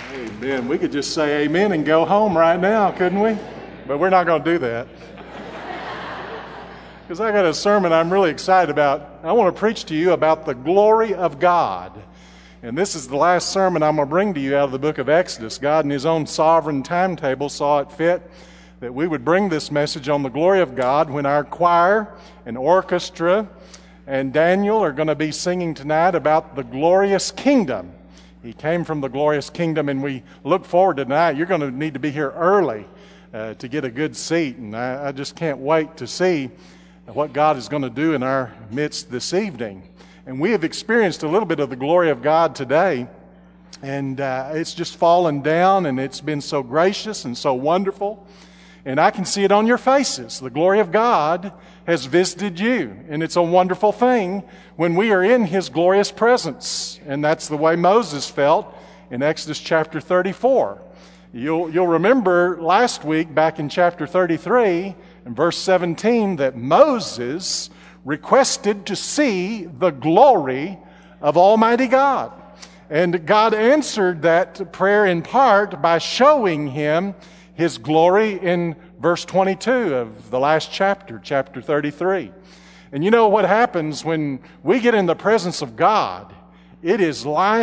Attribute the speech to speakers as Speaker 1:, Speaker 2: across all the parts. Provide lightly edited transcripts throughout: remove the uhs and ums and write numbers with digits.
Speaker 1: Amen. We could just say amen and go home right now, couldn't we? But we're not going to do that. Because I got a sermon I'm really excited about. I want to preach to you about the glory of God. And this is the last sermon I'm going to bring to you out of the book of Exodus. God in His own sovereign timetable saw it fit that we would bring this message on the glory of God when our choir and orchestra and Daniel are going to be singing tonight about the glorious kingdom. He came from the glorious kingdom, and we look forward to tonight. You're going to need to be here early to get a good seat, and I just can't wait to see what God is going to do in our midst this evening. And we have experienced a little bit of the glory of God today, and it's just fallen down, and it's been so gracious and so wonderful. And I can see it on your faces. The glory of God has visited you, and it's a wonderful thing when we are in His glorious presence. And that's the way Moses felt in Exodus chapter 34. You'll remember last week back in chapter 33 and verse 17 that Moses requested to see the glory of Almighty God. And God answered that prayer in part by showing him His glory in verse 22 of the last chapter, chapter 33. And you know what happens when we get in the presence of God? It is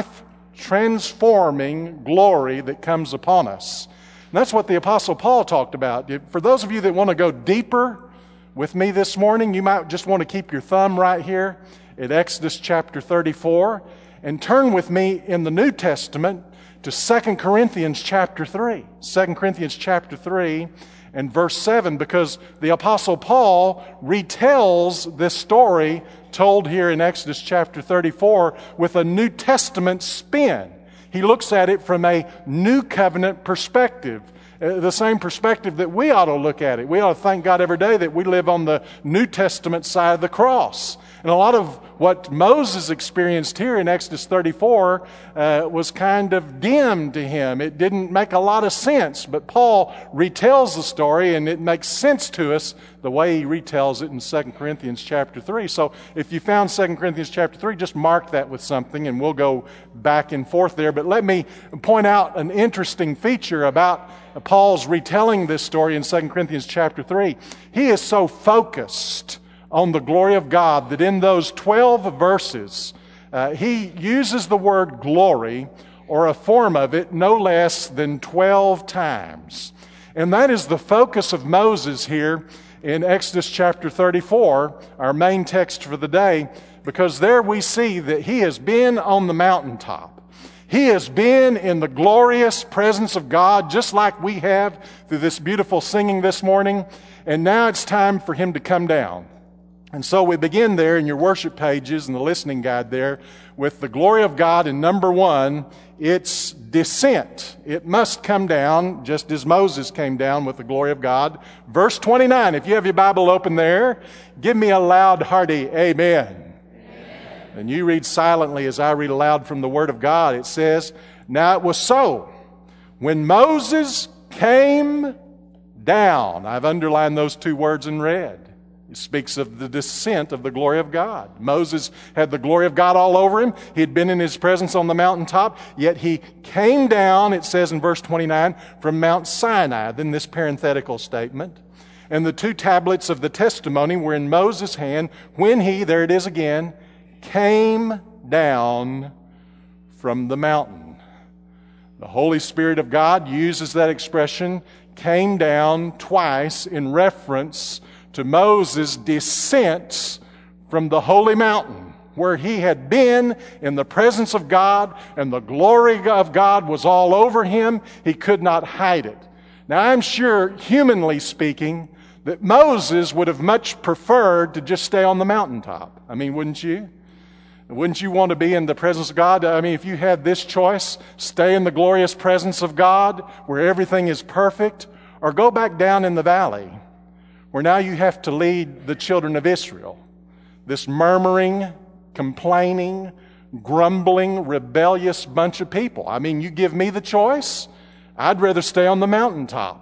Speaker 1: life-transforming glory that comes upon us. And that's what the Apostle Paul talked about. For those of you that want to go deeper with me this morning, you might just want to keep your thumb right here at Exodus chapter 34 and turn with me in the New Testament to 2 Corinthians chapter 3. 2 Corinthians chapter 3 and verse 7, because the Apostle Paul retells this story told here in Exodus chapter 34 with a New Testament spin. He looks at it from a New Covenant perspective, the same perspective that we ought to look at it. We ought to thank God every day that we live on the New Testament side of the cross. And a lot of what Moses experienced here in Exodus 34 was kind of dim to him. It didn't make a lot of sense, but Paul retells the story, and it makes sense to us the way he retells it in 2 Corinthians chapter 3. So if you found 2 Corinthians chapter 3, just mark that with something, and we'll go back and forth there. But let me point out an interesting feature about Paul's retelling this story in 2 Corinthians chapter 3. He is so focused on the glory of God that in those 12 verses, he uses the word glory or a form of it no less than 12 times. And that is the focus of Moses here in Exodus chapter 34, our main text for the day, because there we see that he has been on the mountaintop. He has been in the glorious presence of God, just like we have through this beautiful singing this morning. And now it's time for him to come down. And so we begin there in your worship pages and the listening guide there with the glory of God in number 1, its descent. It must come down just as Moses came down with the glory of God. Verse 29, if you have your Bible open there, give me a loud, hearty amen. And you read silently as I read aloud from the Word of God. It says, "Now it was so, when Moses came down." I've underlined those two words in red. It speaks of the descent of the glory of God. Moses had the glory of God all over him. He had been in His presence on the mountaintop, yet he came down, it says in verse 29, from Mount Sinai. Then this parenthetical statement. And the 2 tablets of the testimony were in Moses' hand when he, there it is again, came down from the mountain. The Holy Spirit of God uses that expression, came down, twice in reference to Moses' descent from the holy mountain, where he had been in the presence of God, and the glory of God was all over him. He could not hide it. Now, I'm sure, humanly speaking, that Moses would have much preferred to just stay on the mountaintop. I mean, wouldn't you? Wouldn't you want to be in the presence of God? I mean, if you had this choice, stay in the glorious presence of God, where everything is perfect, or go back down in the valley, where now you have to lead the children of Israel. This murmuring, complaining, grumbling, rebellious bunch of people. I mean, you give me the choice, I'd rather stay on the mountaintop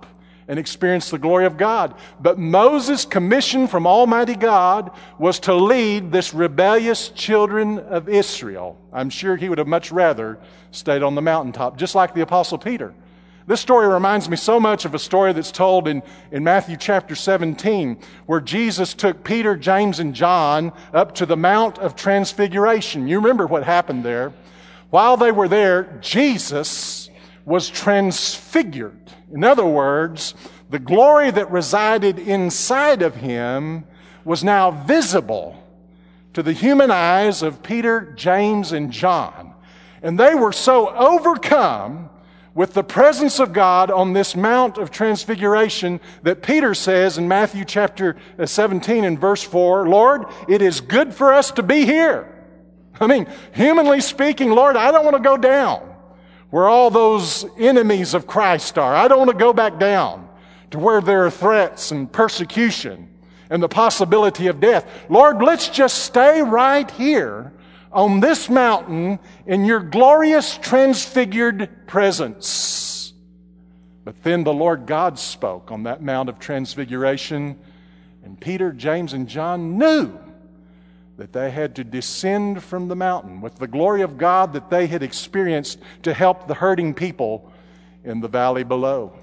Speaker 1: and experience the glory of God. But Moses' commission from Almighty God was to lead this rebellious children of Israel. I'm sure he would have much rather stayed on the mountaintop, just like the Apostle Peter. This story reminds me so much of a story that's told in Matthew chapter 17, where Jesus took Peter, James, and John up to the Mount of Transfiguration. You remember what happened there. While they were there, Jesus was transfigured. In other words, the glory that resided inside of him was now visible to the human eyes of Peter, James, and John. And they were so overcome with the presence of God on this Mount of Transfiguration that Peter says in Matthew chapter 17 and verse 4, Lord, it is good for us to be here. I mean, humanly speaking, Lord, I don't want to go down where all those enemies of Christ are. I don't want to go back down to where there are threats and persecution and the possibility of death. Lord, let's just stay right here on this mountain in your glorious transfigured presence. But then the Lord God spoke on that Mount of Transfiguration, and Peter, James, and John knew that they had to descend from the mountain with the glory of God that they had experienced to help the hurting people in the valley below.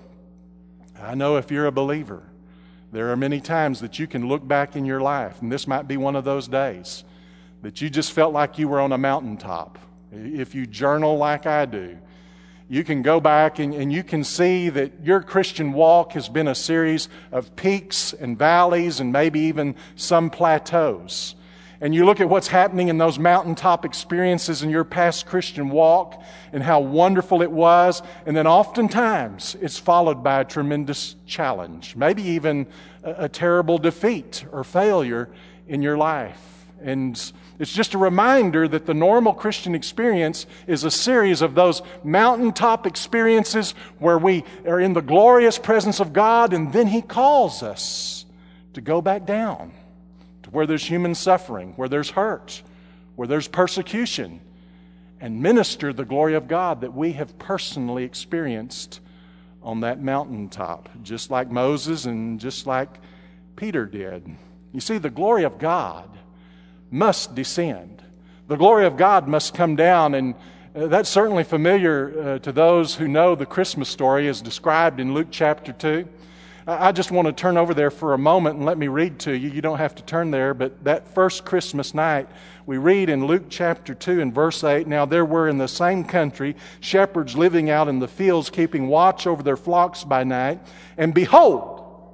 Speaker 1: I know if you're a believer, there are many times that you can look back in your life, and this might be one of those days, that you just felt like you were on a mountaintop. If you journal like I do, you can go back and you can see that your Christian walk has been a series of peaks and valleys and maybe even some plateaus. And you look at what's happening in those mountaintop experiences in your past Christian walk and how wonderful it was. And then oftentimes it's followed by a tremendous challenge, maybe even a terrible defeat or failure in your life. And it's just a reminder that the normal Christian experience is a series of those mountaintop experiences where we are in the glorious presence of God, and then He calls us to go back down to where there's human suffering, where there's hurt, where there's persecution, and minister the glory of God that we have personally experienced on that mountaintop, just like Moses and just like Peter did. You see, the glory of God must descend. The glory of God must come down, and that's certainly familiar to those who know the Christmas story as described in Luke chapter 2. I just want to turn over there for a moment and let me read to you. You don't have to turn there, but that first Christmas night, we read in Luke chapter 2 and verse 8, Now there were in the same country shepherds living out in the fields, keeping watch over their flocks by night, and behold,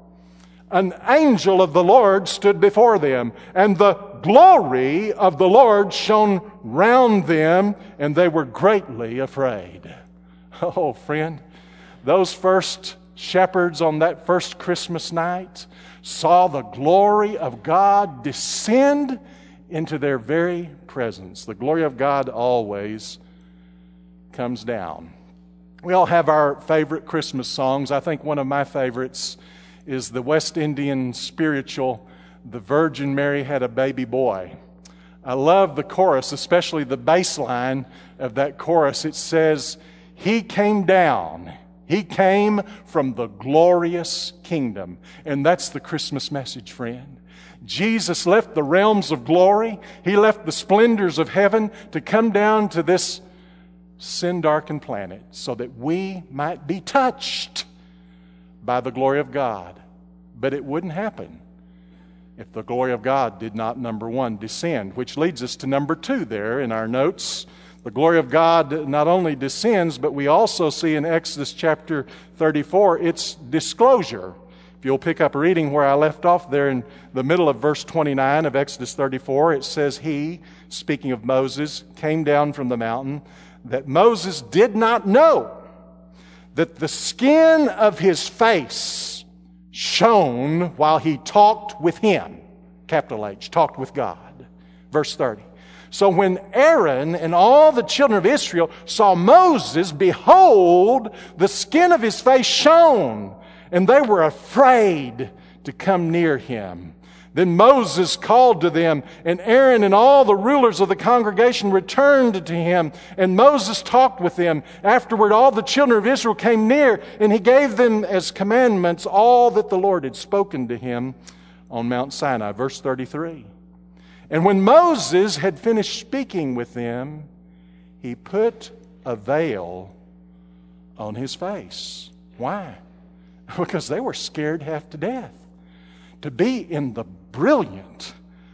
Speaker 1: an angel of the Lord stood before them, and the glory of the Lord shone round them, and they were greatly afraid. Oh, friend, those first shepherds on that first Christmas night saw the glory of God descend into their very presence. The glory of God always comes down. We all have our favorite Christmas songs. I think one of my favorites is the West Indian spiritual, The Virgin Mary Had a Baby Boy. I love the chorus, especially the bass line of that chorus. It says, He came down. He came from the glorious kingdom. And that's the Christmas message, friend. Jesus left the realms of glory. He left the splendors of heaven to come down to this sin-darkened planet so that we might be touched by the glory of God. But it wouldn't happen if the glory of God did not, number one, descend, which leads us to number two there in our notes. The glory of God not only descends, but we also see in Exodus chapter 34 its disclosure. If you'll pick up reading where I left off there in the middle of verse 29 of Exodus 34, it says, He, speaking of Moses, came down from the mountain, that Moses did not know that the skin of his face shone while he talked with him. Capital H, talked with God. Verse 30. So when Aaron and all the children of Israel saw Moses, behold, the skin of his face shone, and they were afraid to come near him. Then Moses called to them, and Aaron and all the rulers of the congregation returned to him, and Moses talked with them. Afterward, all the children of Israel came near, and he gave them as commandments all that the Lord had spoken to him on Mount Sinai. Verse 33. And when Moses had finished speaking with them, he put a veil on his face. Why? Because they were scared half to death to be in the brilliant,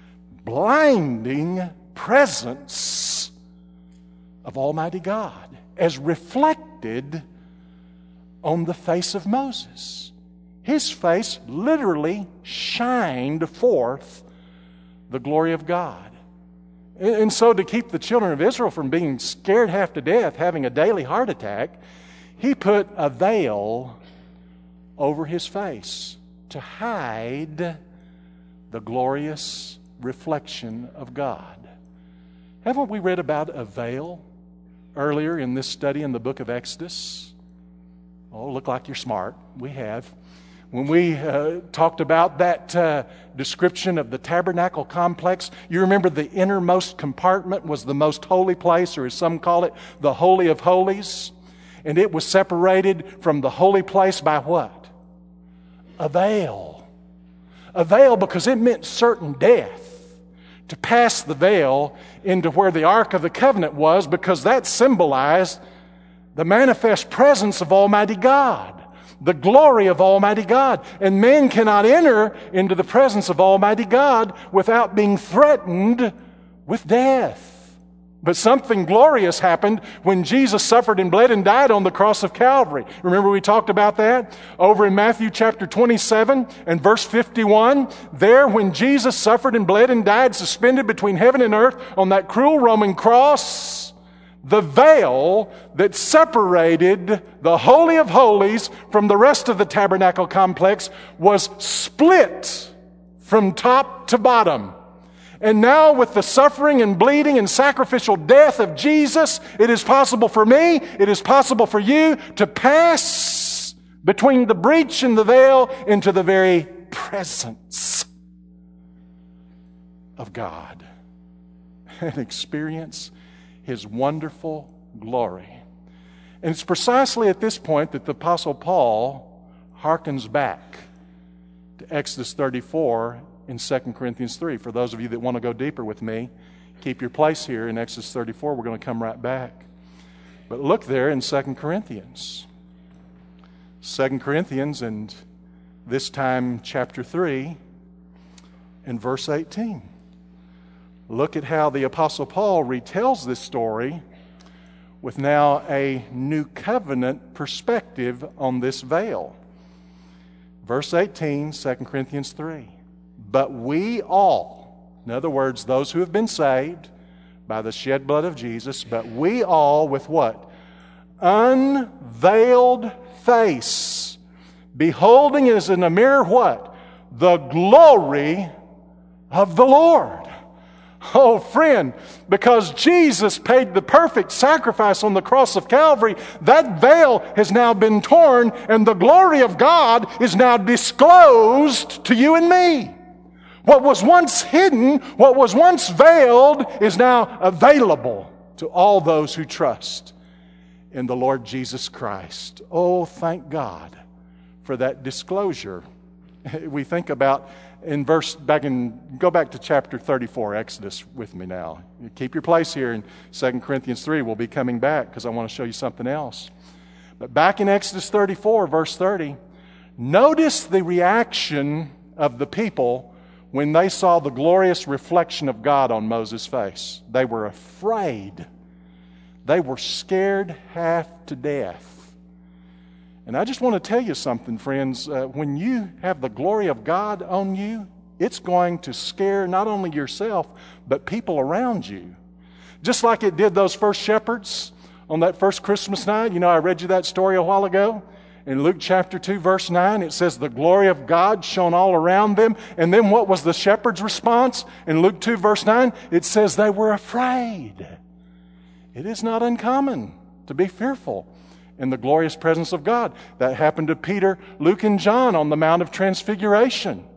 Speaker 1: blinding presence of Almighty God as reflected on the face of Moses. His face literally shined forth the glory of God. And so to keep the children of Israel from being scared half to death, having a daily heart attack, he put a veil over his face to hide the glorious reflection of God. Haven't we read about a veil earlier in this study in the book of Exodus? Oh, look like you're smart. We have. When we talked about that description of the tabernacle complex, you remember the innermost compartment was the most holy place, or as some call it, the Holy of Holies. And it was separated from the holy place by what? A veil. A veil because it meant certain death. To pass the veil into where the Ark of the Covenant was, because that symbolized the manifest presence of Almighty God, the glory of Almighty God. And man cannot enter into the presence of Almighty God without being threatened with death. But something glorious happened when Jesus suffered and bled and died on the cross of Calvary. Remember we talked about that? Over in Matthew chapter 27 and verse 51, there when Jesus suffered and bled and died suspended between heaven and earth on that cruel Roman cross, the veil that separated the Holy of Holies from the rest of the tabernacle complex was split from top to bottom. And now with the suffering and bleeding and sacrificial death of Jesus, it is possible for me, it is possible for you to pass between the breach and the veil into the very presence of God and experience His wonderful glory. And it's precisely at this point that the Apostle Paul harkens back to Exodus 34 in 2 Corinthians 3. For those of you that want to go deeper with me, keep your place here in Exodus 34. We're going to come right back. But look there in 2 Corinthians. 2 Corinthians, and this time chapter 3 and verse 18. Look at how the Apostle Paul retells this story with now a new covenant perspective on this veil. Verse 18, 2 Corinthians 3. But we all, in other words, those who have been saved by the shed blood of Jesus, but we all with what? Unveiled face, beholding as in a mirror what? The glory of the Lord. Oh, friend, because Jesus paid the perfect sacrifice on the cross of Calvary, that veil has now been torn, and the glory of God is now disclosed to you and me. What was once hidden, what was once veiled, is now available to all those who trust in the Lord Jesus Christ. Oh, thank God for that disclosure. We think about go back to chapter 34, Exodus with me now. Keep your place here in 2 Corinthians 3. We'll be coming back because I want to show you something else. But back in Exodus 34, verse 30, notice the reaction of the people when they saw the glorious reflection of God on Moses' face. They were afraid. They were scared half to death. And I just want to tell you something, friends. When you have the glory of God on you, it's going to scare not only yourself, but people around you. Just like it did those first shepherds on that first Christmas night. You know, I read you that story a while ago. In Luke chapter 2, verse 9, it says the glory of God shone all around them. And then what was the shepherd's response? In Luke 2, verse 9, it says they were afraid. It is not uncommon to be fearful in the glorious presence of God. That happened to Peter, Luke, and John on the Mount of Transfiguration.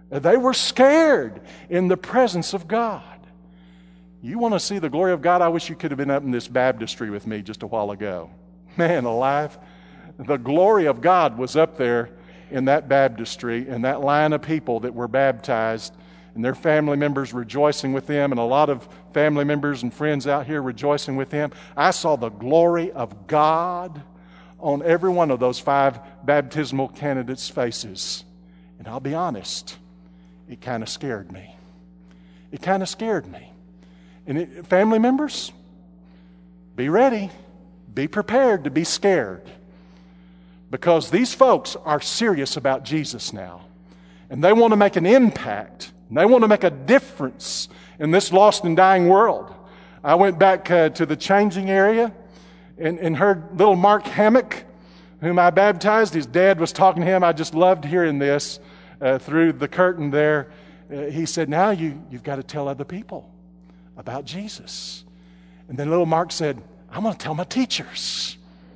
Speaker 1: They were scared in the presence of God. You want to see the glory of God? I wish you could have been up in this baptistry with me just a while ago. Man alive, the glory of God was up there in that baptistry, and that line of people that were baptized, and their family members rejoicing with them, and a lot of family members and friends out here rejoicing with them. I saw the glory of God on every one of those 5 baptismal candidates' faces. And I'll be honest, it kind of scared me. It kind of scared me. And family members, be ready. Be prepared to be scared. Because these folks are serious about Jesus now. And they want to make an impact. And they want to make a difference in this lost and dying world. I went back to the changing area and heard little Mark Hammock, whom I baptized. His dad was talking to him. I just loved hearing this through the curtain there. He said, now you've got to tell other people about Jesus. And then little Mark said, I'm going to tell my teachers.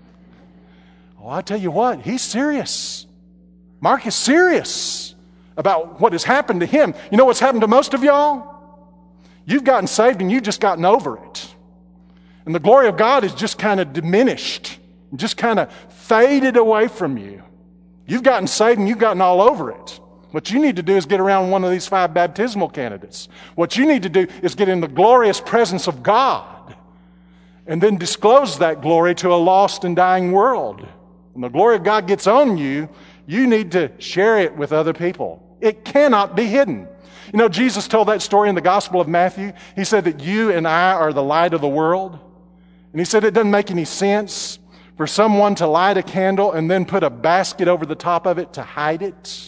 Speaker 1: Oh, I tell you what, he's serious. Mark is serious about what has happened to him. You know what's happened to most of y'all? You've gotten saved and you've just gotten over it. And the glory of God is just kind of diminished, just kind of faded away from you. You've gotten saved and you've gotten all over it. What you need to do is get around one of these 5 baptismal candidates. What you need to do is get in the glorious presence of God and then disclose that glory to a lost and dying world. When the glory of God gets on you, you need to share it with other people. It cannot be hidden. You know, Jesus told that story in the Gospel of Matthew. He said that you and I are the light of the world. And he said it doesn't make any sense for someone to light a candle and then put a basket over the top of it to hide it.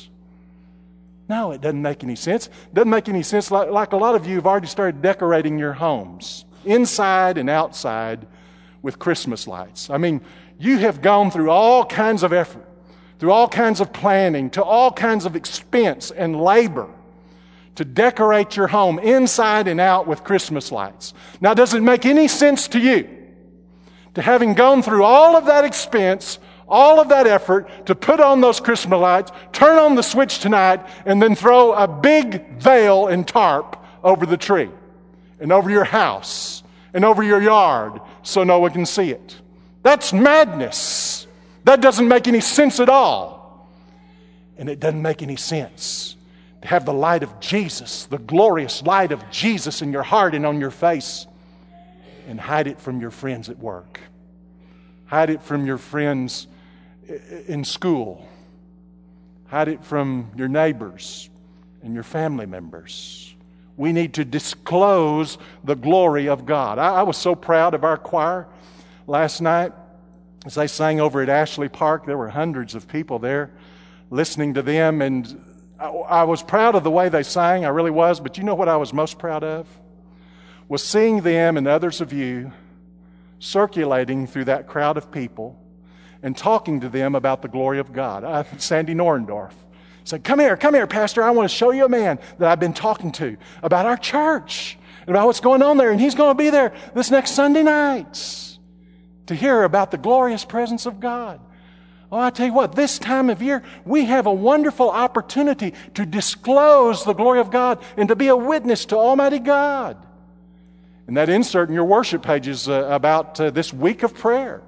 Speaker 1: No, it doesn't make any sense. It doesn't make any sense like a lot of you have already started decorating your homes, inside and outside, with Christmas lights. I mean, you have gone through all kinds of effort, through all kinds of planning, to all kinds of expense and labor to decorate your home inside and out with Christmas lights. Now, does it make any sense to you to, having gone through all of that expense, all of that effort to put on those Christmas lights, turn on the switch tonight, and then throw a big veil and tarp over the tree and over your house and over your yard so no one can see it? That's madness. That doesn't make any sense at all. And it doesn't make any sense to have the light of Jesus, the glorious light of Jesus in your heart and on your face, and hide it from your friends at work. Hide it from your friends in school. Hide it from your neighbors and your family members. We need to disclose the glory of God. I was so proud of our choir last night as they sang over at Ashley Park. There were hundreds of people there listening to them, and I was proud of the way they sang. I really was. But you know what I was most proud of? Was seeing them and others of you circulating through that crowd of people and talking to them about the glory of God. Sandy Norendorf said, come here, Pastor. I want to show you a man that I've been talking to about our church and about what's going on there. And he's going to be there this next Sunday night to hear about the glorious presence of God. Oh, I tell you what, this time of year, we have a wonderful opportunity to disclose the glory of God and to be a witness to Almighty God. And that insert in your worship page is about this week of prayer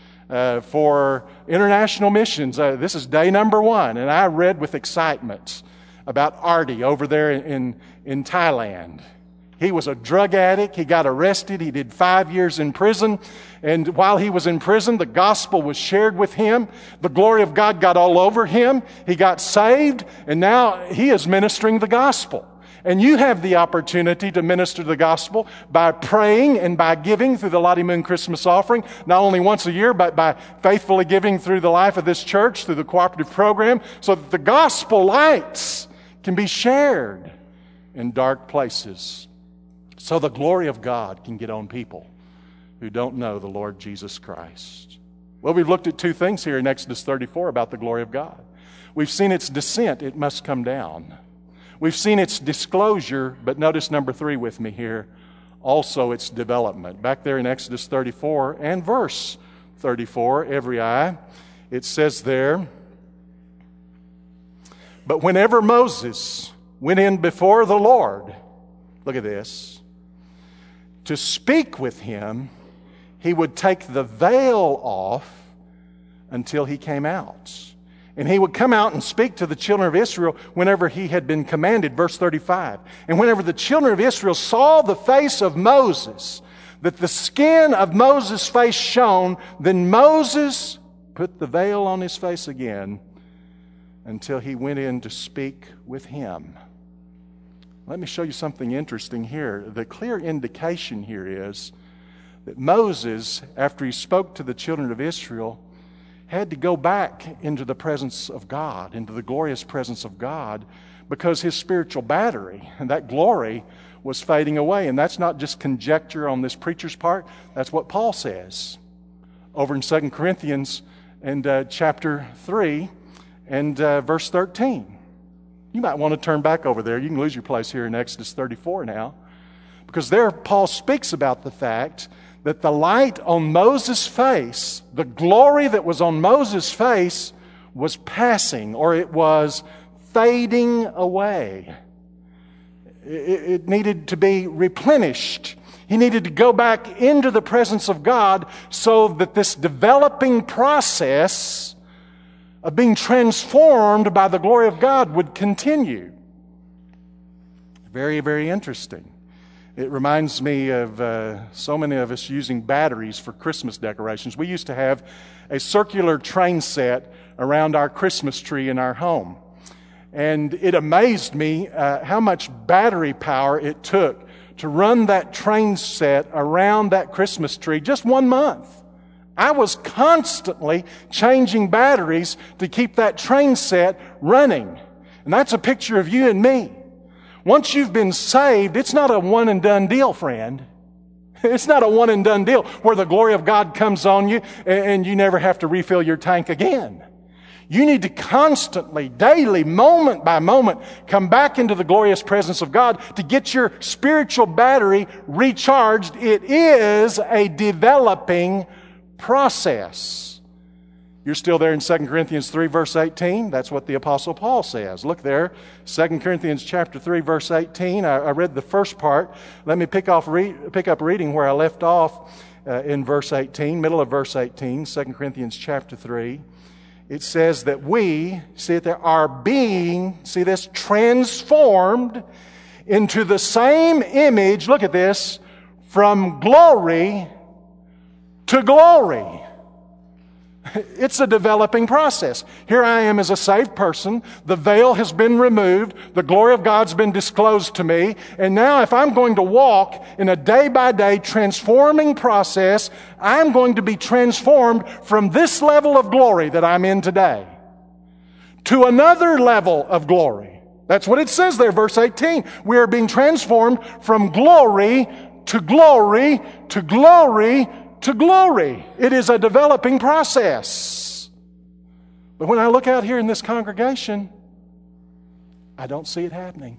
Speaker 1: for international missions. This is day number 1, and I read with excitement about Artie over there in Thailand. He was a drug addict. He got arrested. He did 5 years in prison. And while he was in prison, the gospel was shared with him. The glory of God got all over him. He got saved, and now he is ministering the gospel. And you have the opportunity to minister the gospel by praying and by giving through the Lottie Moon Christmas offering, not only once a year, but by faithfully giving through the life of this church, through the cooperative program, so that the gospel lights can be shared in dark places, so the glory of God can get on people who don't know the Lord Jesus Christ. Well, we've looked at 2 things here in Exodus 34 about the glory of God. We've seen its descent, it must come down. We've seen its disclosure, but notice number 3 with me here, also its development. Back there in Exodus 34 and verse 34, every eye, it says there, but whenever Moses went in before the Lord. Look at this. To speak with him, he would take the veil off until he came out. And he would come out and speak to the children of Israel whenever he had been commanded. Verse 35. And whenever the children of Israel saw the face of Moses, that the skin of Moses' face shone, then Moses put the veil on his face again until he went in to speak with him. Let me show you something interesting here. The clear indication here is that Moses, after he spoke to the children of Israel, had to go back into the presence of God, into the glorious presence of God, because his spiritual battery and that glory was fading away. And that's not just conjecture on this preacher's part. That's what Paul says over in 2 Corinthians and chapter 3 and verse 13. You might want to turn back over there. You can lose your place here in Exodus 34 now. Because there Paul speaks about the fact that the light on Moses' face, the glory that was on Moses' face, was passing, or it was fading away. It needed to be replenished. He needed to go back into the presence of God so that this developing process of being transformed by the glory of God would continue. Very, very interesting. It reminds me of so many of us using batteries for Christmas decorations. We used to have a circular train set around our Christmas tree in our home. And it amazed me how much battery power it took to run that train set around that Christmas tree just 1 month. I was constantly changing batteries to keep that train set running. And that's a picture of you and me. Once you've been saved, it's not a one and done deal, friend. It's not a one and done deal where the glory of God comes on you and you never have to refill your tank again. You need to constantly, daily, moment by moment, come back into the glorious presence of God to get your spiritual battery recharged. It is a developing process. You're still there in 2 Corinthians 3, verse 18. That's what the Apostle Paul says. Look there, 2 Corinthians chapter 3, verse 18. I read the first part. Let me pick up reading where I left off in verse 18, middle of verse 18, 2 Corinthians chapter 3. It says that we, see it there, are being, see this, transformed into the same image, look at this, from glory to glory. It's a developing process. Here I am as a saved person. The veil has been removed. The glory of God's been disclosed to me. And now if I'm going to walk in a day-by-day transforming process, I'm going to be transformed from this level of glory that I'm in today to another level of glory. That's what it says there, verse 18. We are being transformed from glory to glory to glory to glory. It is a developing process. But when I look out here in this congregation, I don't see it happening.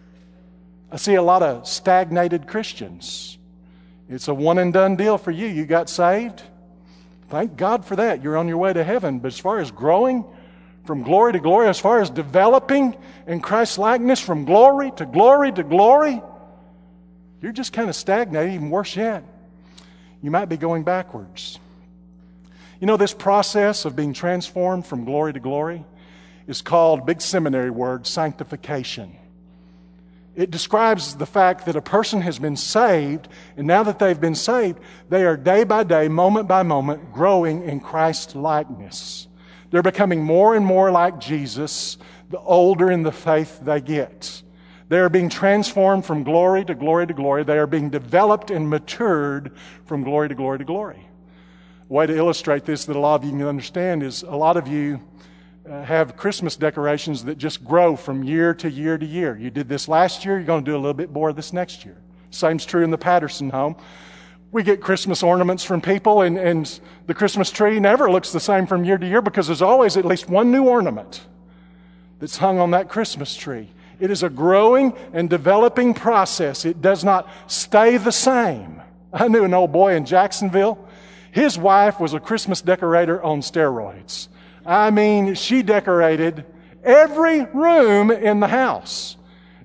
Speaker 1: I see a lot of stagnated Christians. It's a one and done deal for you. You got saved. Thank God for that. You're on your way to heaven. But as far as growing from glory to glory, as far as developing in Christ's likeness from glory to glory to glory, you're just kind of stagnated, even worse yet. You might be going backwards. You know, this process of being transformed from glory to glory is called, big seminary word, sanctification. It describes the fact that a person has been saved, and now that they've been saved, they are day by day, moment by moment, growing in Christ's likeness. They're becoming more and more like Jesus the older in the faith they get. They are being transformed from glory to glory to glory. They are being developed and matured from glory to glory to glory. A way to illustrate this that a lot of you can understand is a lot of you have Christmas decorations that just grow from year to year to year. You did this last year, you're going to do a little bit more this next year. Same's true in the Patterson home. We get Christmas ornaments from people, and the Christmas tree never looks the same from year to year because there's always at least one new ornament that's hung on that Christmas tree. It is a growing and developing process. It does not stay the same. I knew an old boy in Jacksonville. His wife was a Christmas decorator on steroids. I mean, she decorated every room in the house.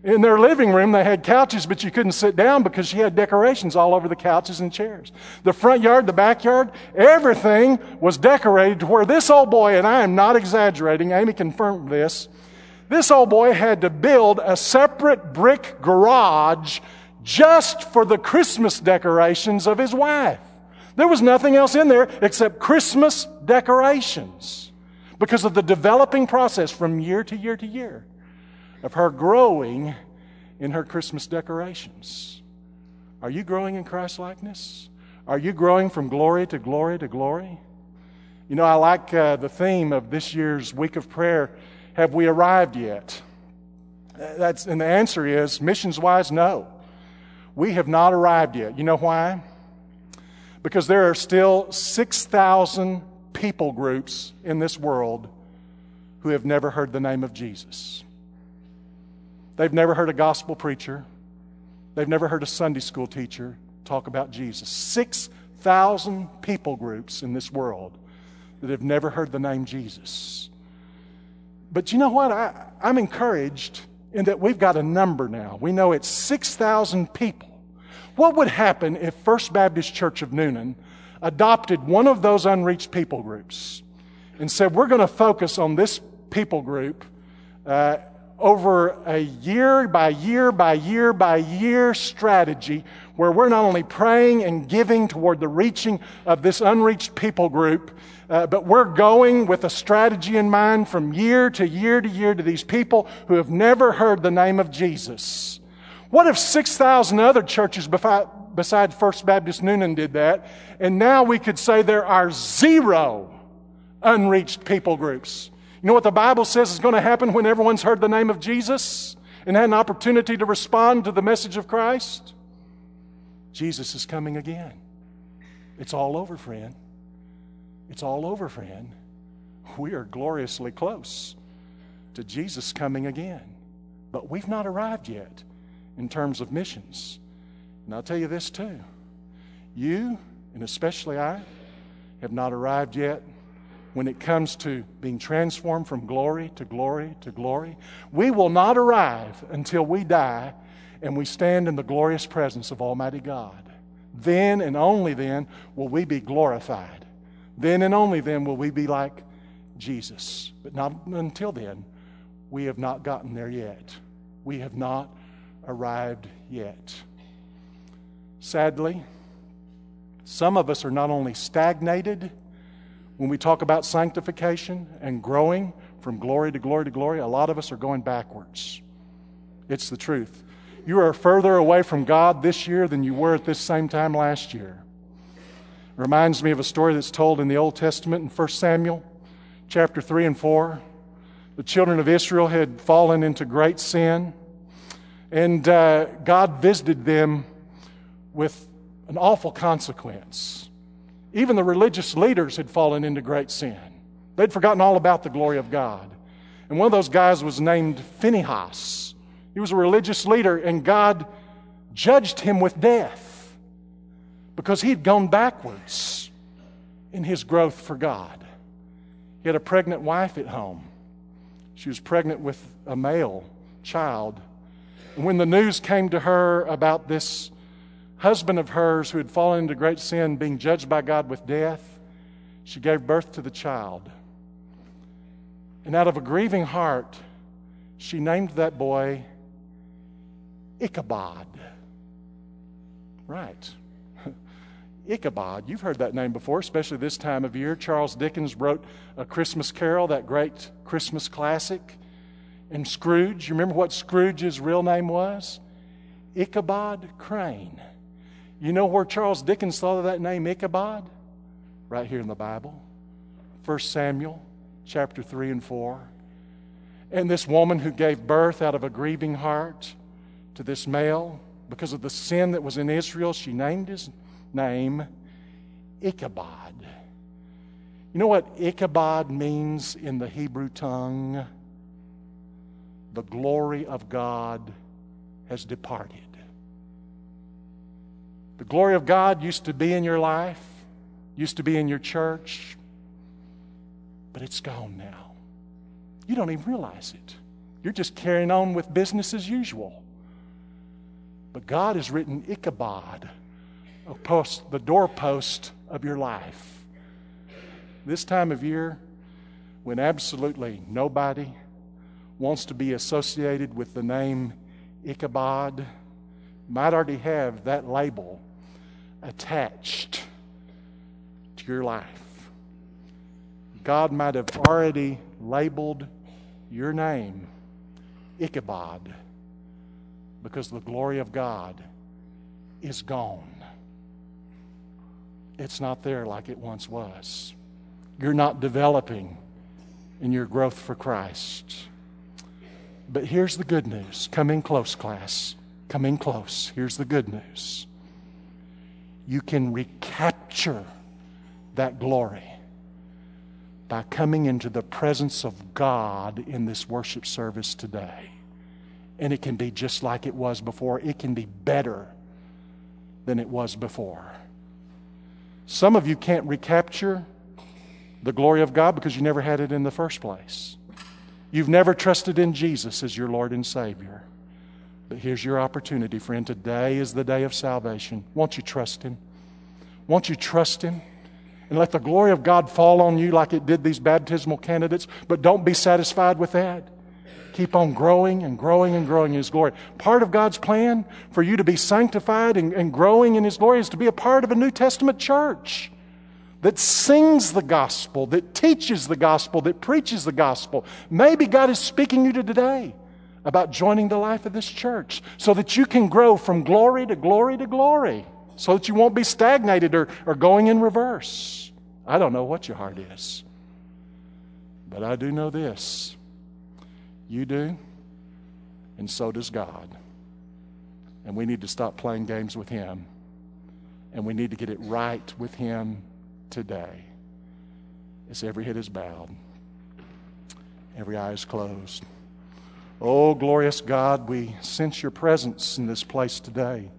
Speaker 1: In their living room, they had couches, but you couldn't sit down because she had decorations all over the couches and chairs. The front yard, the backyard, everything was decorated to where this old boy, and I am not exaggerating, Amy confirmed this old boy had to build a separate brick garage just for the Christmas decorations of his wife. There was nothing else in there except Christmas decorations because of the developing process from year to year to year of her growing in her Christmas decorations. Are you growing in Christ-likeness? Are you growing from glory to glory to glory? You know, I like the theme of this year's week of prayer, have we arrived yet? And the answer is, missions-wise, no. We have not arrived yet. You know why? Because there are still 6,000 people groups in this world who have never heard the name of Jesus. They've never heard a gospel preacher. They've never heard a Sunday school teacher talk about Jesus. 6,000 people groups in this world that have never heard the name Jesus. But you know what? I'm encouraged in that we've got a number now. We know it's 6,000 people. What would happen if First Baptist Church of Newnan adopted one of those unreached people groups and said, we're going to focus on this people group over a year by year by year by year strategy where we're not only praying and giving toward the reaching of this unreached people group, but we're going with a strategy in mind from year to year to year to these people who have never heard the name of Jesus. What if 6,000 other churches besides First Baptist Newnan did that, and now we could say there are 0 unreached people groups? You know what the Bible says is going to happen when everyone's heard the name of Jesus and had an opportunity to respond to the message of Christ? Jesus is coming again. It's all over, friend. It's all over, friend. We are gloriously close to Jesus coming again. But we've not arrived yet in terms of missions. And I'll tell you this too. You, and especially I, have not arrived yet when it comes to being transformed from glory to glory to glory. We will not arrive until we die and we stand in the glorious presence of Almighty God. Then and only then will we be glorified. Then and only then will we be like Jesus. But not until then, we have not gotten there yet. We have not arrived yet. Sadly, some of us are not only stagnated when we talk about sanctification and growing from glory to glory to glory, a lot of us are going backwards. It's the truth. You are further away from God this year than you were at this same time last year. It reminds me of a story that's told in the Old Testament in 1 Samuel chapter 3 and 4. The children of Israel had fallen into great sin, and God visited them with an awful consequence. Even the religious leaders had fallen into great sin. They'd forgotten all about the glory of God. And one of those guys was named Phinehas. He was a religious leader, and God judged him with death because he'd gone backwards in his growth for God. He had a pregnant wife at home. She was pregnant with a male child. And when the news came to her about this husband of hers who had fallen into great sin being judged by God with death, she gave birth to the child. And out of a grieving heart, she named that boy Ichabod. Right. Ichabod. You've heard that name before, especially this time of year. Charles Dickens wrote A Christmas Carol, that great Christmas classic. And Scrooge, you remember what Scrooge's real name was? Ichabod Crane. You know where Charles Dickens thought of that name, Ichabod? Right here in the Bible. 1 Samuel chapter 3 and 4. And this woman who gave birth out of a grieving heart to this male, because of the sin that was in Israel, she named his name Ichabod. You know what Ichabod means in the Hebrew tongue? The glory of God has departed. The glory of God used to be in your life, used to be in your church, but it's gone now. You don't even realize it. You're just carrying on with business as usual. But God has written Ichabod across the doorpost of your life. This time of year, when absolutely nobody wants to be associated with the name Ichabod, might already have that label attached to your life. God might have already labeled your name Ichabod because the glory of God is gone. It's not there like it once was. You're not developing in your growth for Christ. But here's the good news. Come in close, class. Come in close. Here's the good news. You can recapture that glory by coming into the presence of God in this worship service today. And it can be just like it was before. It can be better than it was before. Some of you can't recapture the glory of God because you never had it in the first place. You've never trusted in Jesus as your Lord and Savior. But here's your opportunity, friend. Today is the day of salvation. Won't you trust Him? Won't you trust Him? And let the glory of God fall on you like it did these baptismal candidates. But don't be satisfied with that. Keep on growing and growing and growing in His glory. Part of God's plan for you to be sanctified and growing in His glory is to be a part of a New Testament church that sings the gospel, that teaches the gospel, that preaches the gospel. Maybe God is speaking to you today about joining the life of this church so that you can grow from glory to glory to glory, so that you won't be stagnated or going in reverse. I don't know what your heart is, but I do know this. You do, and so does God. And we need to stop playing games with Him, and we need to get it right with Him today. As every head is bowed, every eye is closed. Oh, glorious God, we sense Your presence in this place today.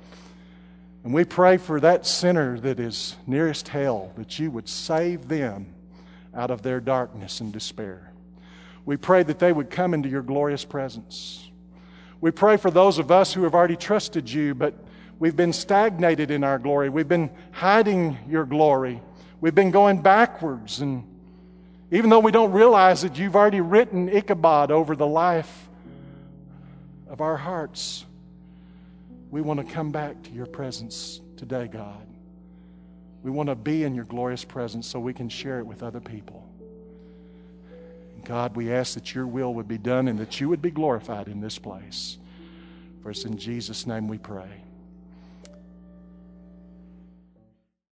Speaker 1: And we pray for that sinner that is nearest hell, that You would save them out of their darkness and despair. We pray that they would come into Your glorious presence. We pray for those of us who have already trusted You, but we've been stagnated in our glory. We've been hiding Your glory. We've been going backwards. And even though we don't realize that You've already written Ichabod over the life of our hearts, we want to come back to Your presence today, God. We want to be in Your glorious presence so we can share it with other people. God, we ask that Your will would be done and that You would be glorified in this place. For it's in Jesus' name we pray.